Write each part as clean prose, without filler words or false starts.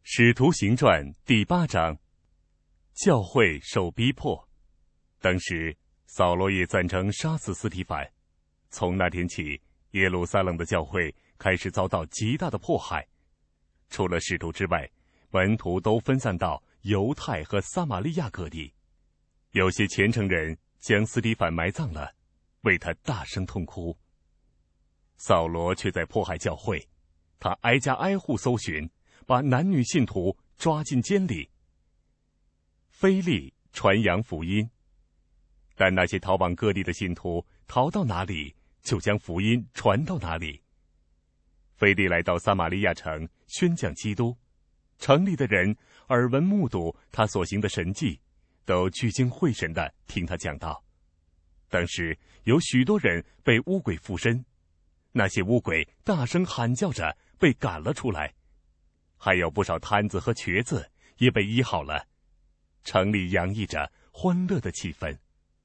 使徒行传第8章，教会受逼迫。当时扫罗也赞成杀死司提反。从那天起，耶路撒冷的教会开始遭到极大的迫害。除了使徒之外，门徒都分散到犹太和撒玛利亚各地。有些虔诚人将司提反埋葬了，为他大声痛哭。扫罗却在迫害教会，他挨家挨户搜寻，把男女信徒抓进监里。腓力传扬福音，但那些逃往各地的信徒逃到哪里，就将福音传到哪里。腓力来到撒玛利亚城，宣讲基督，城里的人耳闻目睹他所行的神迹，都聚精会神地听他讲道。当时有许多人被污鬼附身，那些污鬼大声喊叫着被赶了出来，还有不少瘫子和瘸子也被医好了。城里洋溢着欢乐的气氛。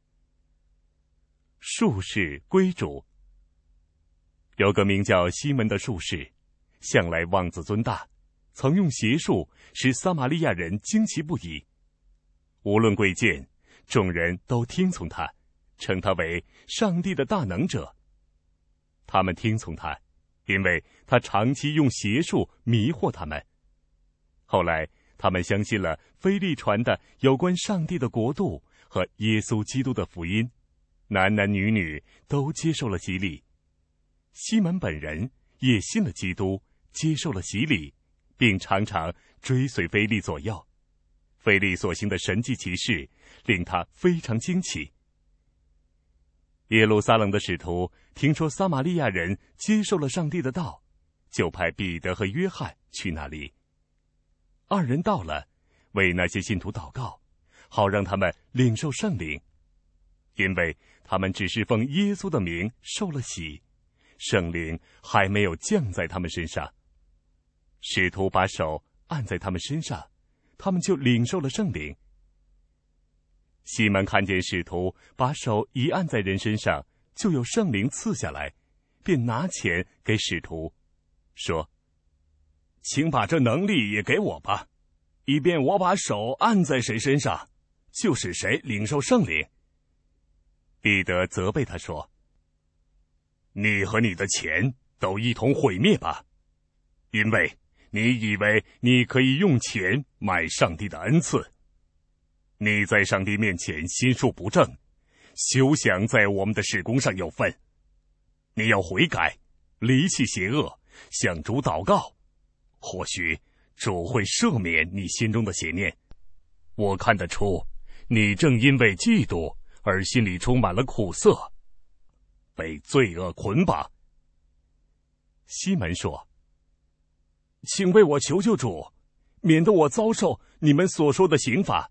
术士归主。有个名叫西门的术士，向来妄自尊大，曾用邪术使撒玛利亚人惊奇不已。无论贵贱，众人都听从他，称他为上帝的大能者。他们听从他，因为他长期用邪术迷惑他们。后来他们相信了腓力传的有关上帝的国度和耶稣基督的福音，男男女女都接受了洗礼。西门本人也信了基督，接受了洗礼，并常常追随腓力左右。腓力所行的神迹奇事令他非常惊奇。耶路撒冷的使徒听说撒玛利亚人接受了上帝的道，就派彼得和约翰去那里。二人到了，为那些信徒祷告，好让他们领受圣灵，因为他们只是奉耶稣的名受了洗，圣灵还没有降在他们身上。使徒把手按在他们身上，他们就领受了圣灵。西门看见使徒把手一按在人身上，就有圣灵赐下来，便拿钱给使徒，说：请把这能力也给我吧，以便我把手按在谁身上，就使谁领受圣灵。彼得责备他说：你和你的钱都一同毁灭吧，因为你以为你可以用钱买上帝的恩赐。你在上帝面前心术不正，休想在我们的事工上有份。你要悔改，离弃邪恶，向主祷告，或许主会赦免你心中的邪念。我看得出，你正因为嫉妒而心里充满了苦涩，被罪恶捆绑。西门说：请为我求求主，免得我遭受你们所说的刑罚。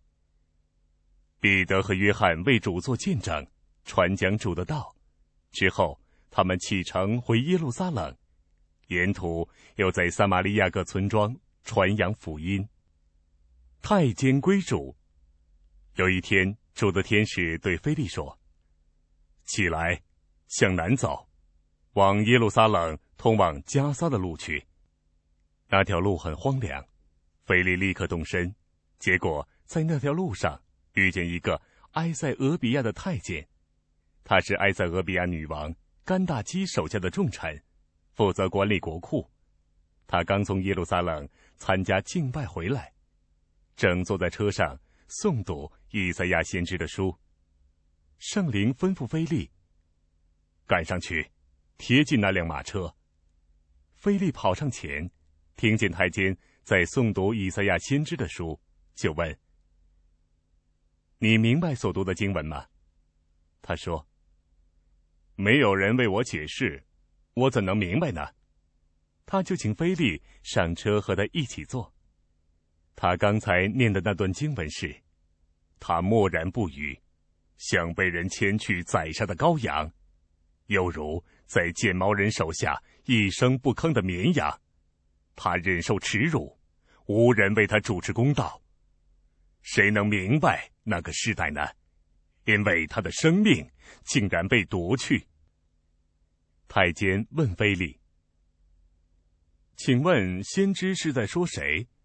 彼得和约翰为主做见证，传讲主的道。之后他们启程回耶路撒冷，沿途又在撒玛利亚各村庄传扬福音。太监归主。有一天，主的天使对腓力说：起来，向南走，往耶路撒冷通往加撒的路去。那条路很荒凉，腓力立刻动身，结果在那条路上遇见一个埃塞俄比亚的太监，他是埃塞俄比亚女王甘大基手下的重臣，负责管理国库。他刚从耶路撒冷参加敬拜回来，正坐在车上诵读以赛亚先知的书。圣灵吩咐腓力赶上去，贴近那辆马车。腓力跑上前，听见太监在诵读以赛亚先知的书，就问：你明白所读的经文吗？他说：没有人为我解释，我怎能明白呢？他就请腓力上车和他一起坐。他刚才念的那段经文是：他默然不语，像被人牵去宰杀的羔羊，犹如在剪毛人手下一声不吭的绵羊。他忍受耻辱，无人为他主持公道。谁能明白那个时代呢？因为他的生命竟然被夺去。太监问腓力：请问先知是在说谁？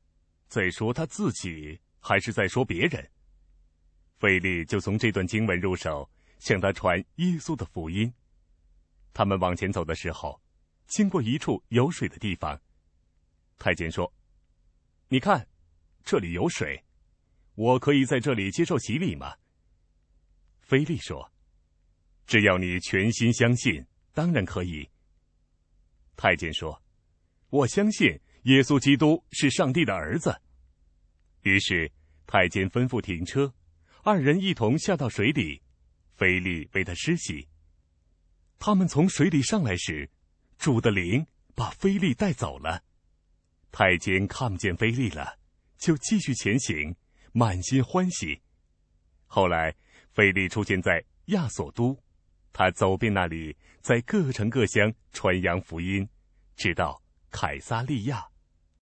在说他自己，还是在说别人？腓力就从这段经文入手，向他传耶稣的福音。他们往前走的时候，经过一处有水的地方。太监说：“你看，这里有水，我可以在这里接受洗礼吗？”腓力说：“只要你全心相信，当然可以。”太监说：“我相信耶稣基督是上帝的儿子。”于是太监吩咐停车，二人一同下到水里，腓力为他施洗。他们从水里上来时，主的灵把腓力带走了。太监看不见腓力了，就继续前行，满心欢喜。后来腓力出现在亚索都，他走遍那里，在各城各乡传扬福音，直到凯撒利亚。